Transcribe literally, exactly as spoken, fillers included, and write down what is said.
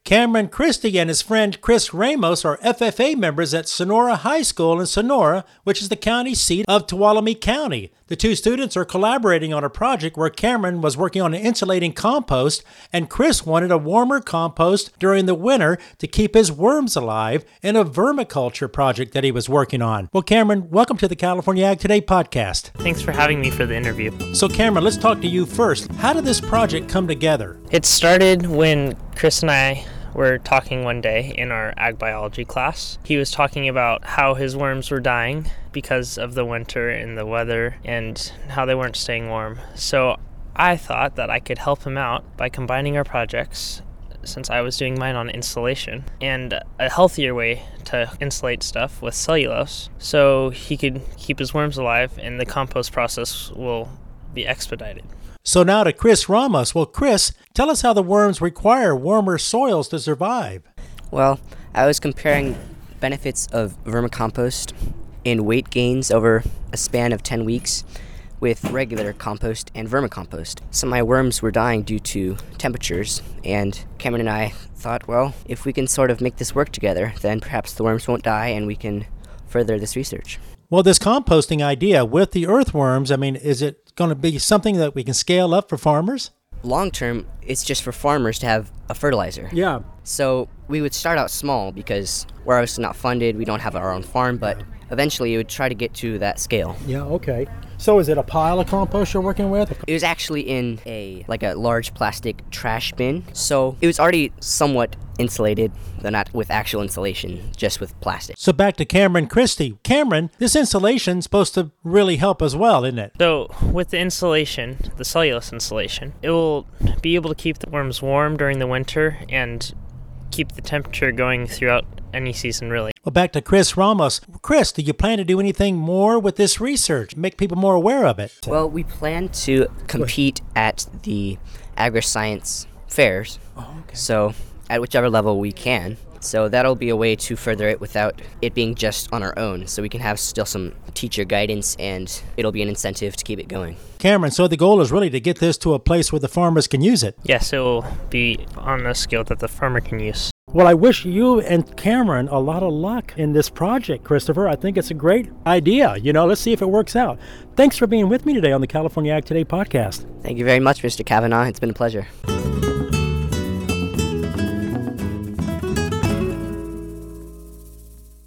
Cameron Christie and his friend Chris Ramos are F F A members at Sonora High School in Sonora, which is the county seat of Tuolumne County. The two students are collaborating on a project where Cameron was working on an insulating compost, and Chris wanted a warmer compost during the winter to keep his worms alive in a vermiculture project that he was working on. Well, Cameron, welcome to the California Ag Today podcast. Thanks for having me for the interview. So, Cameron, let's talk to you first. How did this project come together? It started when Chris and I were talking one day in our ag biology class. He was talking about how his worms were dying because of the winter and the weather and how they weren't staying warm. So I thought that I could help him out by combining our projects, since I was doing mine on insulation, and a healthier way to insulate stuff with cellulose so he could keep his worms alive and the compost process will be expedited. So now to Chris Ramos. Well, Chris, tell us how the worms require warmer soils to survive. Well, I was comparing benefits of vermicompost in weight gains over a span of ten weeks with regular compost and vermicompost. So my worms were dying due to temperatures, and Cameron and I thought, well, if we can sort of make this work together, then perhaps the worms won't die and we can further this research. Well, this composting idea with the earthworms, I mean, is it going to be something that we can scale up for farmers? Long term, it's just for farmers to have a fertilizer. Yeah. So we would start out small because we're obviously not funded, we don't have our own farm, but eventually we would try to get to that scale. Yeah, okay. So is it a pile of compost you're working with? It was actually in a like a large plastic trash bin, so it was already somewhat insulated, though not with actual insulation, just with plastic. So back to Cameron Christie. Cameron, this insulation's supposed to really help as well, isn't it? So with the insulation, the cellulose insulation, it will be able to keep the worms warm during the winter and keep the temperature going throughout any season, really. Well, back to Chris Ramos. Chris, do you plan to do anything more with this research, make people more aware of it? Well, we plan to compete at the agri-science fairs, Oh, okay. so at whichever level we can. So that'll be a way to further it without it being just on our own. So we can have still some teacher guidance, and it'll be an incentive to keep it going. Cameron, so the goal is really to get this to a place where the farmers can use it. Yes, it will be on a scale that the farmer can use. Well, I wish you and Cameron a lot of luck in this project, Christopher. I think it's a great idea. You know, let's see if it works out. Thanks for being with me today on the California Ag Today podcast. Thank you very much, Mister Kavanaugh. It's been a pleasure.